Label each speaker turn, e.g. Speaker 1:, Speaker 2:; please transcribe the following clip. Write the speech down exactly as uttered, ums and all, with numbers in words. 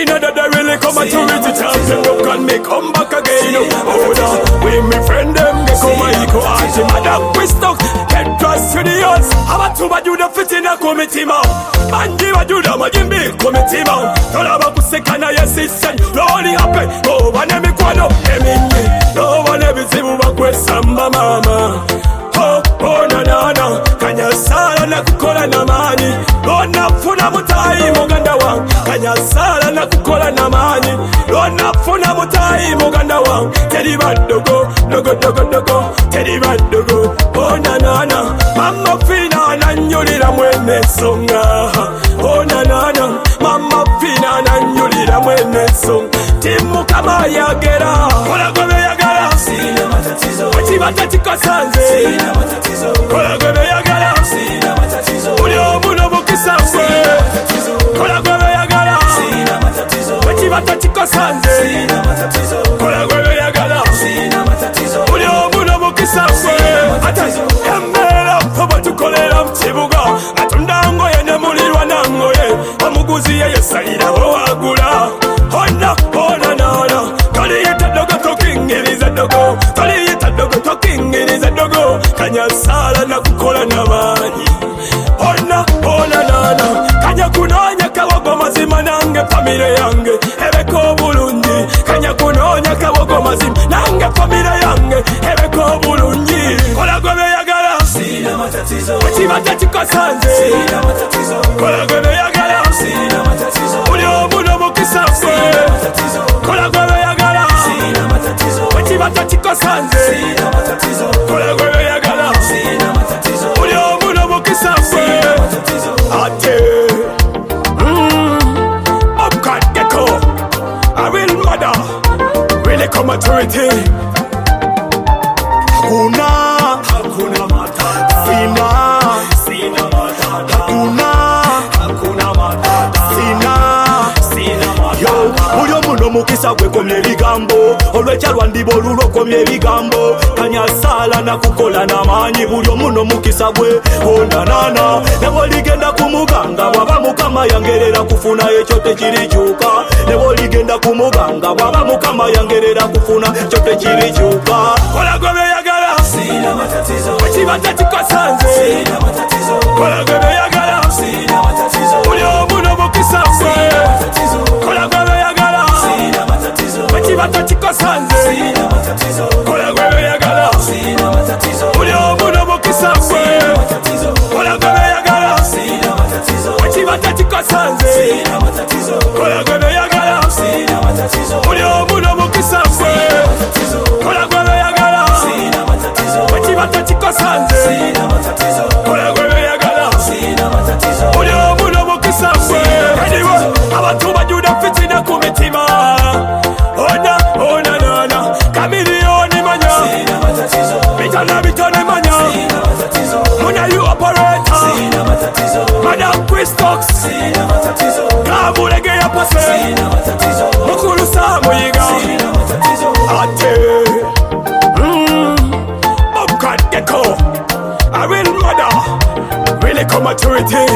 Speaker 1: know that they really come at to reach the champion. Look and me come back again. Oh, no, we me friend them, they come and equal heart. Madam, we stuck, get trust to the odds. How about to do the fit in a committee, man? Man, give a do the man, be committee, man. Don't have a second of your sister. Rolling up, no one ever quano, Emini. No one ever see who work with Samba Mama. Oh, oh, na na na. Kanya sala na kukola na mani. Lona funa mutai muganda wang. Kanya sala na kukola na mani. Lona funa mutai muganda wang. Teddy bandogo, dogo dogo dogo. Teddy bandogo, oh na na na. Mama fina na nyulira mwene songa. Oh na na na. Mama fina na nyulira mwene songa. Timu kama yagera. Kola gobe yagera. Sina matatizo. Wachi matatiko sanze. Sina matatizo. Kola gobe yagera. Sina matatizo. Ulio muno mukisa mwe. Kola gobe yagera. Sina matatizo. Wachi matatiko sanze. Sina matatizo. Kola gobe yagera. Sina matatizo. Ulio muno mukisa mwe. Matatizo. Yambera mpobo tukolera mchibuga. Atundango yene mulirwa nangoye. Omuguzi yeye salira wawagula. Honda, honda, nana. Kali yita dogo talking, it is a dogo. Kali yita dogo talking, it is a dogo. Kanya sala na kukola na mani. Honda, honda, nana. Kanya kunonya kawago mazima nange famile yange. Ebeko bulungi. Kanya kunonya kawago mazima nange famile yange. Ebeko bulungi. Kola gobe yagala. Sina matatizo. Wachi matatiko sanze. Sina matatizo. Kola gobe yagala. Sina matatizo. Ulio muno mukisa mwe. Kola gobe yagala. Sina matatizo. Wachi matatiko sanze. Sina matatizo. Kola gobe yagala. Sina matatizo. Ulio muno mukisa mwe. Ate Mmm Bobcat Gecko, a real mother, really come maturity. Hakuna Hakuna matata. Sina Sina matata. Hakuna Hakuna matata. Sina Sina matata. Yo, ulio muno mukisa gwe komye bigambo. Olwechalwa ndibo lulo komye bigambo. Kanya sala na kukola na manyi. Ulio muno mukisa gwe onda nana. Nebo ligenda kumuganga waba mukama yangerera kufuna echote chirichuka. Nebo ligenda kumuganga waba mukama yangerera kufuna chote chirichuka. Kola gobe yagala. Sina matatizo. Wachi matatiko sanze. Sina matatizo. Kola gobe yagala. Sina matatizo. Ulio muno mukisa mwe. Kola gobe yagala. Sina matatizo. Wachi matatiko sanze. Sina matatizo. Kola gobe yagala. Sina matatizo. Ulio muno mukisa mwe. Kola gobe yagala. Sina matatizo. Wachi matatiko sanze. Sina matatizo. Kola gobe yagala. Sina matatizo. Ulio muno mukisa mwe. Kola gobe yagala. Sina matatizo. Wachi matatiko sanze. Sina matatizo. Kola gobe yagala. Sina matatizo. Ulio muno mukisa mwe. Anyway, abantu bajuda fitina kumitima. Ona, ona, nana. Kamilioni manya. Sina matatizo. Bitana bitone manya. Sina matatizo. Muna you operator. Sina matatizo. Madam Christox. Sina matatizo. Kabulege ya pose. Sina matatizo. Mukulu samu yiga. Sina matatizo. Ate Mmm Bobcat Gecko, a real mother, really come maturity.